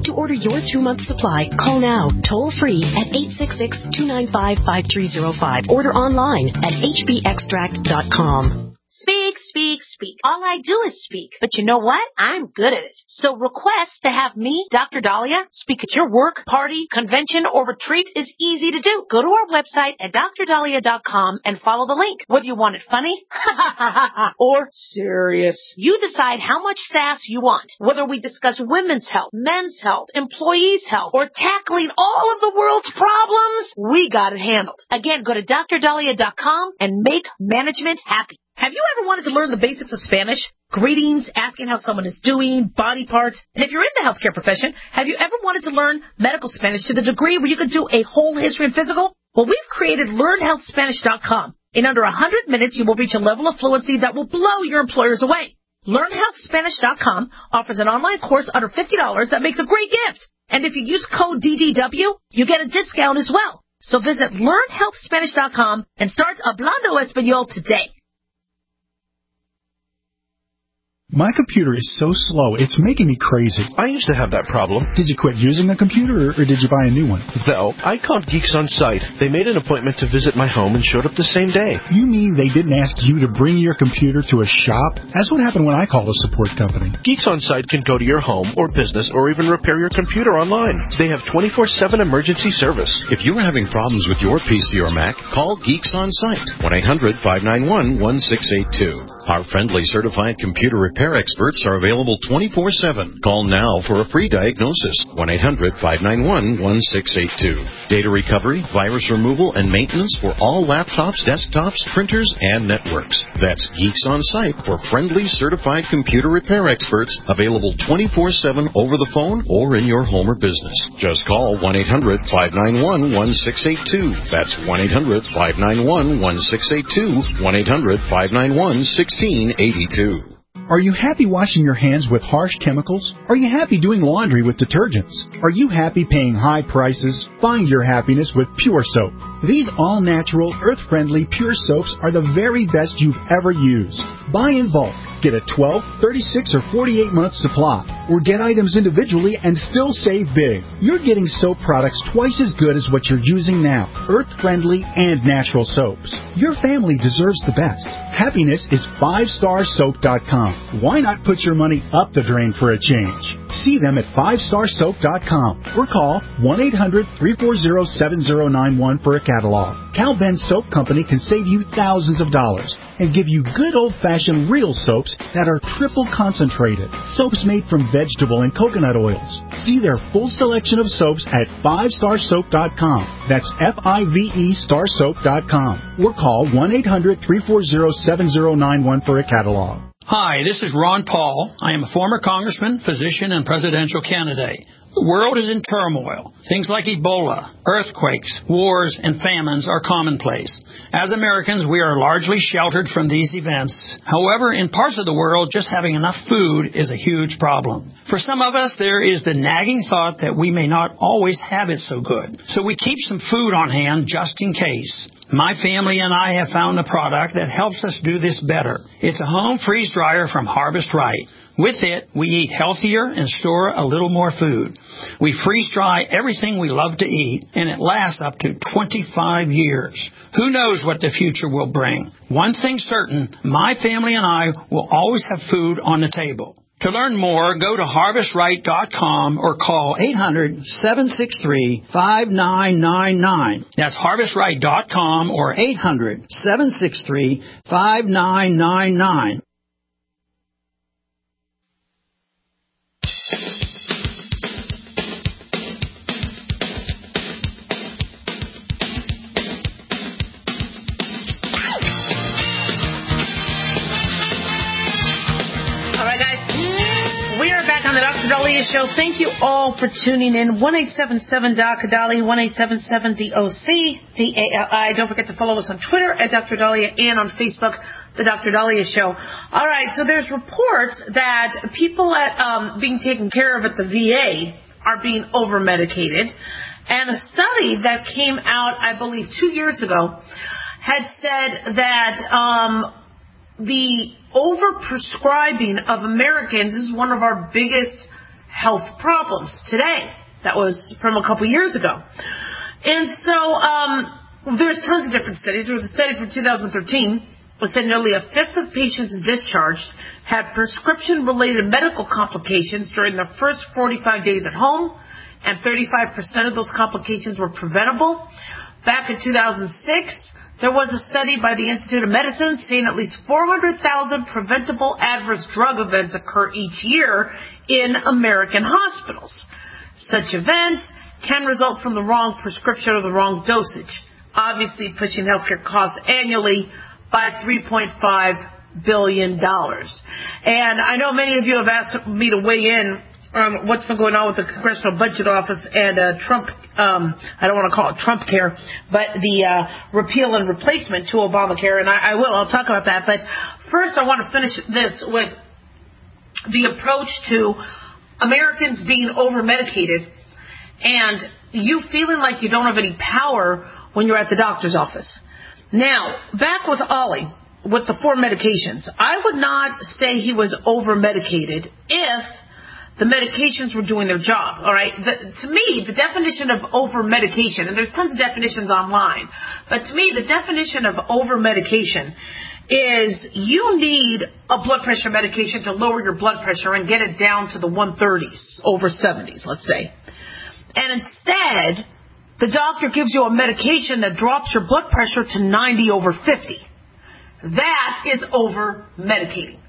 To order your 2-month supply, call now, toll-free at 866-295-5305. Order online at hbextract.com. Speak, speak, speak. All I do is speak. But you know what? I'm good at it. So request to have me, Dr. Dahlia, speak at your work, party, convention, or retreat is easy to do. Go to our website at drdahlia.com and follow the link. Whether you want it funny or serious, you decide how much sass you want. Whether we discuss women's health, men's health, employees' health, or tackling all of the world's problems, we got it handled. Again, go to drdahlia.com and make management happy. Have you ever wanted to learn the basics of Spanish? Greetings, asking how someone is doing, body parts. And if you're in the healthcare profession, have you ever wanted to learn medical Spanish to the degree where you could do a whole history and physical? Well, we've created LearnHealthSpanish.com. In under 100 minutes, you will reach a level of fluency that will blow your employers away. LearnHealthSpanish.com offers an online course under $50 that makes a great gift. And if you use code DDW, you get a discount as well. So visit LearnHealthSpanish.com and start Hablando Español today. My computer is so slow, it's making me crazy. I used to have that problem. Did you quit using a computer, or did you buy a new one? No, I called Geeks On Site. They made an appointment to visit my home and showed up the same day. You mean they didn't ask you to bring your computer to a shop? That's what happened when I called a support company. Geeks On Site can go to your home or business or even repair your computer online. They have 24/7 emergency service. If you're having problems with your PC or Mac, call Geeks On Site. 1-800-591-1682. Our friendly certified computer repair experts are available 24/7. Call now for a free diagnosis. 1-800-591-1682. Data recovery, virus removal, and maintenance for all laptops, desktops, printers, and networks. That's Geeks On Site for friendly certified computer repair experts available 24/7 over the phone or in your home or business. Just call 1-800-591-1682. That's 1-800-591-1682. 1-800-591-1682. Are you happy washing your hands with harsh chemicals? Are you happy doing laundry with detergents? Are you happy paying high prices? Find your happiness with Pure Soap. These all-natural, earth-friendly Pure Soaps are the very best you've ever used. Buy in bulk. Get a 12, 36, or 48-month supply. Or get items individually and still save big. You're getting soap products twice as good as what you're using now. Earth-friendly and natural soaps. Your family deserves the best. Happiness is 5starsoap.com. Why not put your money up the drain for a change? See them at 5starsoap.com or call 1-800-340-7091 for a catalog. Cal Ben Soap Company can save you thousands of dollars and give you good old-fashioned real soaps that are triple concentrated. Soaps made from vegetable and coconut oils. See their full selection of soaps at 5starsoap.com. That's F-I-V-E starsoap.com. Or call 1-800-340-7091 for a catalog. Hi, this is Ron Paul. I am a former congressman, physician, and presidential candidate. The world is in turmoil. Things like Ebola, earthquakes, wars, and famines are commonplace. As Americans, we are largely sheltered from these events. However, in parts of the world, just having enough food is a huge problem. For some of us, there is the nagging thought that we may not always have it so good. So we keep some food on hand just in case. My family and I have found a product that helps us do this better. It's a home freeze dryer from Harvest Right. With it, we eat healthier and store a little more food. We freeze dry everything we love to eat, and it lasts up to 25 years. Who knows what the future will bring? One thing's certain, my family and I will always have food on the table. To learn more, go to HarvestRight.com or call 800-763-5999. That's HarvestRight.com or 800-763-5999. On the Dr. Dahlia Show. Thank you all for tuning in. 1-877-DOC-DALI, 1-877-DOC-DALI. Don't forget to follow us on Twitter at Dr. Dahlia and on Facebook, The Dr. Dahlia Show. All right, so there's reports that people being taken care of at the VA are being over-medicated. And a study that came out, I believe, 2 years ago had said that the overprescribing of Americans is one of our biggest health problems today. That was from a couple years ago. And so there's tons of different studies. There was a study from 2013 that said nearly a fifth of patients discharged had prescription-related medical complications during their first 45 days at home, and 35% of those complications were preventable. Back in 2006, there was a study by the Institute of Medicine saying at least 400,000 preventable adverse drug events occur each year in American hospitals. Such events can result from the wrong prescription or the wrong dosage, obviously pushing healthcare costs annually by $3.5 billion. And I know many of you have asked me to weigh in on what's been going on with the Congressional Budget Office and Trump, I don't want to call it Trump care, but the repeal and replacement to Obamacare, and I'll talk about that. But first I want to finish this with the approach to Americans being over-medicated and you feeling like you don't have any power when you're at the doctor's office. Now, back with Ollie, with the 4 medications, I would not say he was over-medicated if the medications were doing their job, all right? To me, the definition of over-medication, and there's tons of definitions online, but to me, the definition of over-medication is you need a blood pressure medication to lower your blood pressure and get it down to the 130s, over 70s, let's say. And instead, the doctor gives you a medication that drops your blood pressure to 90 over 50. That is over-medicating.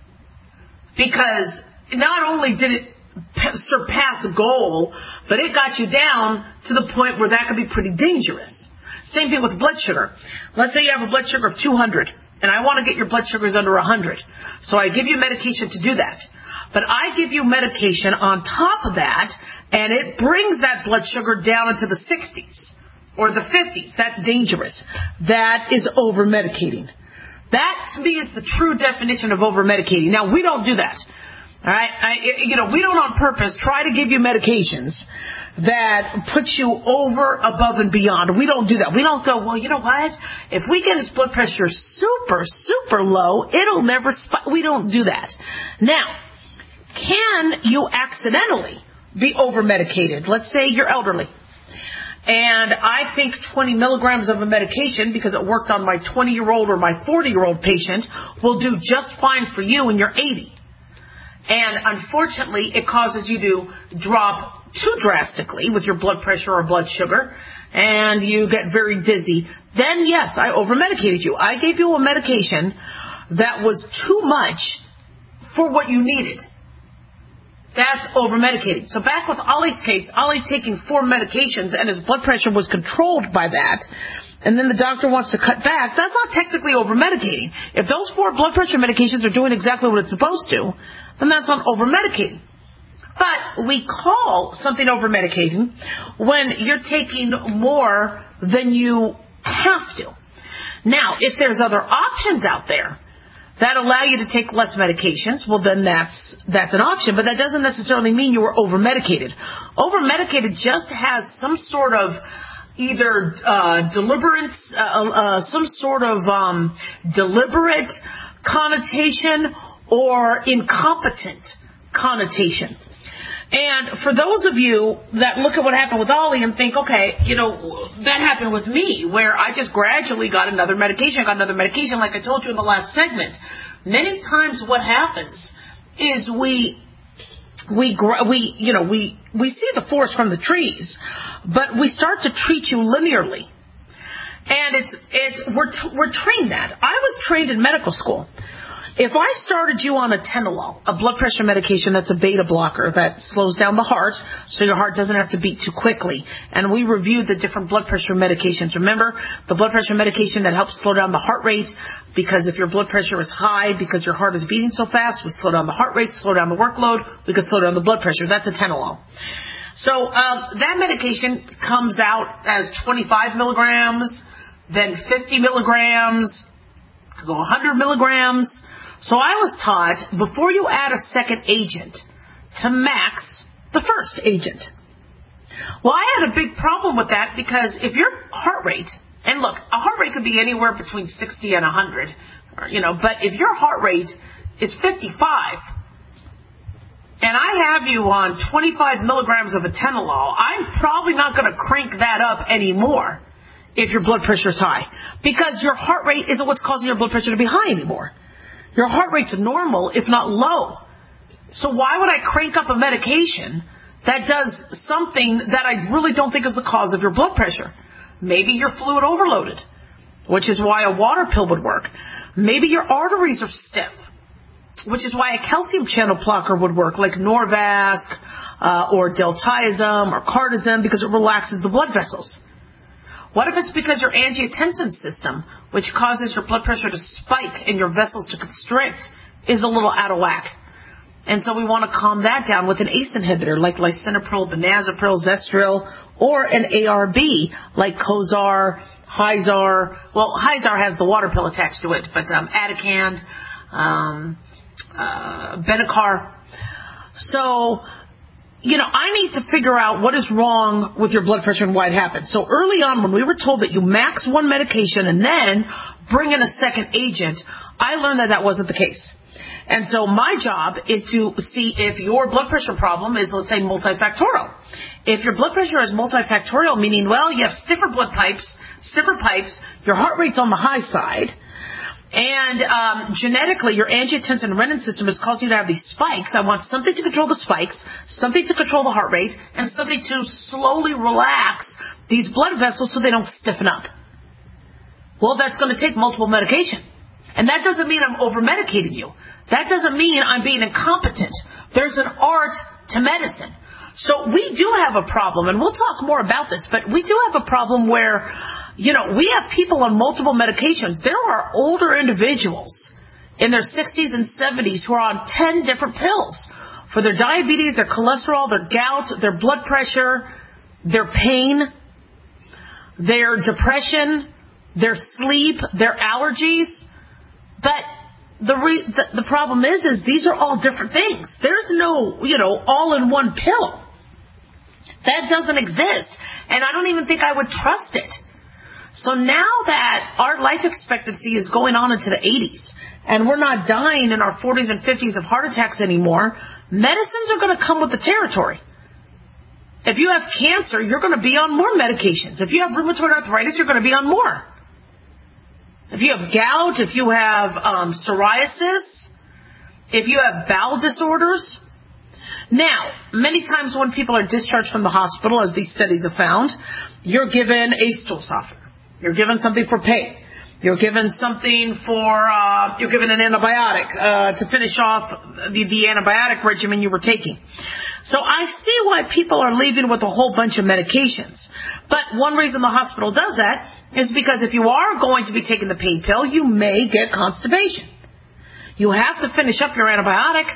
Because not only did it surpass the goal, but it got you down to the point where that could be pretty dangerous. Same thing with blood sugar. Let's say you have a blood sugar of 200, and I want to get your blood sugars under 100. So I give you medication to do that. But I give you medication on top of that, and it brings that blood sugar down into the 60s or the 50s. That's dangerous. That is over-medicating. That, to me, is the true definition of over-medicating. Now, we don't do that. All right? We don't on purpose try to give you medications that put you over, above, and beyond. We don't do that. We don't go, well, you know what? If we get his blood pressure super, super low, it'll never spike. We don't do that. Now, can you accidentally be over-medicated? Let's say you're elderly. And I think 20 milligrams of a medication, because it worked on my 20-year-old or my 40-year-old patient, will do just fine for you when you're 80. And unfortunately, it causes you to drop too drastically with your blood pressure or blood sugar, and you get very dizzy. Then, yes, I over-medicated you. I gave you a medication that was too much for what you needed. That's over-medicating. So back with Ollie's case, Ollie taking 4 medications and his blood pressure was controlled by that, and then the doctor wants to cut back, that's not technically over-medicating. If those 4 blood pressure medications are doing exactly what it's supposed to, then that's not over-medicating. But we call something over-medicating when you're taking more than you have to. Now, if there's other options out there that allow you to take less medications, well, then that's an option. But that doesn't necessarily mean you were over-medicated. Over-medicated just has some sort of either deliberate connotation or incompetent connotation. And for those of you that look at what happened with Ollie and think, okay, that happened with me, where I just gradually got another medication, like I told you in the last segment. Many times what happens is we see the forest from the trees, but we start to treat you linearly. And we're trained that. I was trained in medical school. If I started you on a Tenolol, a blood pressure medication that's a beta blocker that slows down the heart so your heart doesn't have to beat too quickly, and we reviewed the different blood pressure medications. Remember, the blood pressure medication that helps slow down the heart rate, because if your blood pressure is high because your heart is beating so fast, we slow down the heart rate, slow down the workload, we could slow down the blood pressure. That's a Tenolol. So that medication comes out as 25 milligrams, then 50 milligrams, could go 100 milligrams. So I was taught, before you add a second agent, to max the first agent. Well, I had a big problem with that because if your heart rate, and look, a heart rate could be anywhere between 60 and 100, but if your heart rate is 55, and I have you on 25 milligrams of atenolol, I'm probably not going to crank that up anymore if your blood pressure is high, because your heart rate isn't what's causing your blood pressure to be high anymore. Your heart rate's normal, if not low. So why would I crank up a medication that does something that I really don't think is the cause of your blood pressure? Maybe you're fluid overloaded, which is why a water pill would work. Maybe your arteries are stiff, which is why a calcium channel blocker would work, like Norvasc or Diltiazem or Cardizem, because it relaxes the blood vessels. What if it's because your angiotensin system, which causes your blood pressure to spike and your vessels to constrict, is a little out of whack? And so we want to calm that down with an ACE inhibitor like lisinopril, benazepril, Zestril, or an ARB like Cozar, Hyzar. Well, Hyzar has the water pill attached to it, but Atacand, Benicar. So, I need to figure out what is wrong with your blood pressure and why it happened. So early on, when we were told that you max one medication and then bring in a second agent, I learned that wasn't the case. And so my job is to see if your blood pressure problem is, let's say, multifactorial. If your blood pressure is multifactorial, meaning, you have stiffer pipes, your heart rate's on the high side, and genetically, your angiotensin renin system is causing you to have these spikes. I want something to control the spikes, something to control the heart rate, and something to slowly relax these blood vessels so they don't stiffen up. Well, that's going to take multiple medication. And that doesn't mean I'm over-medicating you. That doesn't mean I'm being incompetent. There's an art to medicine. So we do have a problem, and we'll talk more about this, but we do have a problem where, we have people on multiple medications. There are older individuals in their 60s and 70s who are on 10 different pills for their diabetes, their cholesterol, their gout, their blood pressure, their pain, their depression, their sleep, their allergies. But the problem is these are all different things. There's no, all-in-one pill. That doesn't exist. And I don't even think I would trust it. So now that our life expectancy is going on into the 80s, and we're not dying in our 40s and 50s of heart attacks anymore, medicines are going to come with the territory. If you have cancer, you're going to be on more medications. If you have rheumatoid arthritis, you're going to be on more. If you have gout, if you have psoriasis, if you have bowel disorders. Now, many times when people are discharged from the hospital, as these studies have found, you're given a stool softener. You're given something for pain. You're given something you're given an antibiotic to finish off the antibiotic regimen you were taking. So I see why people are leaving with a whole bunch of medications. But one reason the hospital does that is because if you are going to be taking the pain pill, you may get constipation. You have to finish up your antibiotic.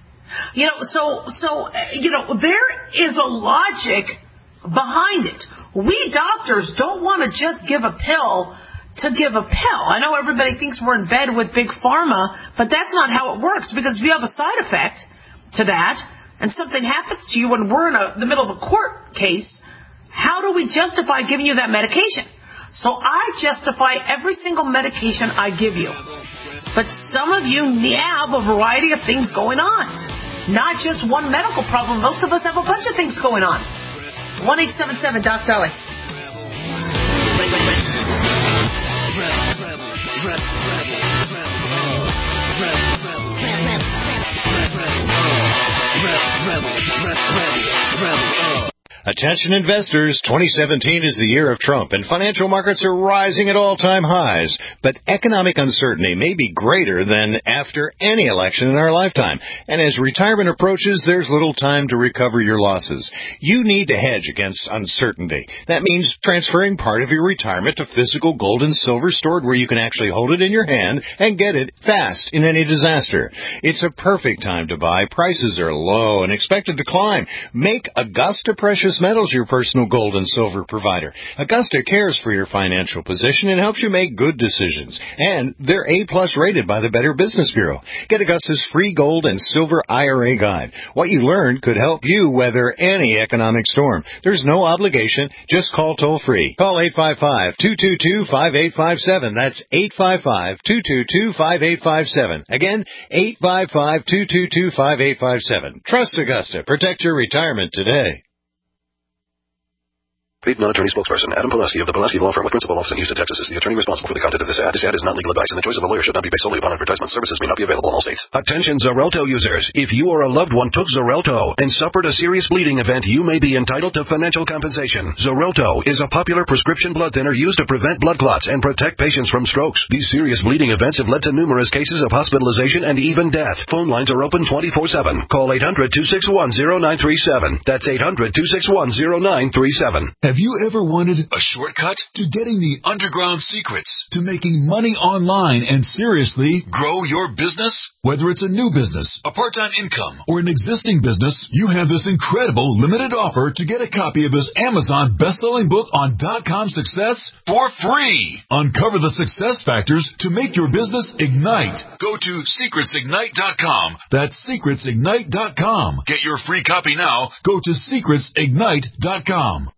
So there is a logic behind it. We doctors don't want to just give a pill to give a pill. I know everybody thinks we're in bed with Big Pharma, but that's not how it works, because if you have a side effect to that and something happens to you when we're in the middle of a court case, how do we justify giving you that medication? So I justify every single medication I give you. But some of you have a variety of things going on. Not just one medical problem. Most of us have a bunch of things going on. 1-877-DOC-DOLLY. Attention investors, 2017 is the year of Trump, and financial markets are rising at all-time highs. But economic uncertainty may be greater than after any election in our lifetime. And as retirement approaches, there's little time to recover your losses. You need to hedge against uncertainty. That means transferring part of your retirement to physical gold and silver stored where you can actually hold it in your hand and get it fast in any disaster. It's a perfect time to buy. Prices are low and expected to climb. Make Augusta Precious Precious Metals your personal gold and silver provider. Augusta cares for your financial position and helps you make good decisions. And they're A-plus rated by the Better Business Bureau. Get Augusta's free gold and silver IRA guide. What you learn could help you weather any economic storm. There's no obligation. Just call toll-free. Call 855-222-5857. That's 855-222-5857. Again, 855-222-5857. Trust Augusta. Protect your retirement today. Paid non-attorney spokesperson Adam Pulaski of the Pulaski Law Firm with principal office in Houston, Texas is the attorney responsible for the content of this ad. This ad is not legal advice, and the choice of a lawyer should not be based solely upon advertisement. Services may not be available in all states. Attention Xarelto users. If you or a loved one took Xarelto and suffered a serious bleeding event, you may be entitled to financial compensation. Xarelto is a popular prescription blood thinner used to prevent blood clots and protect patients from strokes. These serious bleeding events have led to numerous cases of hospitalization and even death. Phone lines are open 24/7. Call 800-261-0937. That's 800-261-0937. Have you ever wanted a shortcut to getting the underground secrets to making money online and seriously grow your business? Whether it's a new business, a part-time income, or an existing business, you have this incredible limited offer to get a copy of this Amazon best-selling book on .com success for free. Uncover the success factors to make your business ignite. Go to secretsignite.com. That's secretsignite.com. Get your free copy now. Go to secretsignite.com.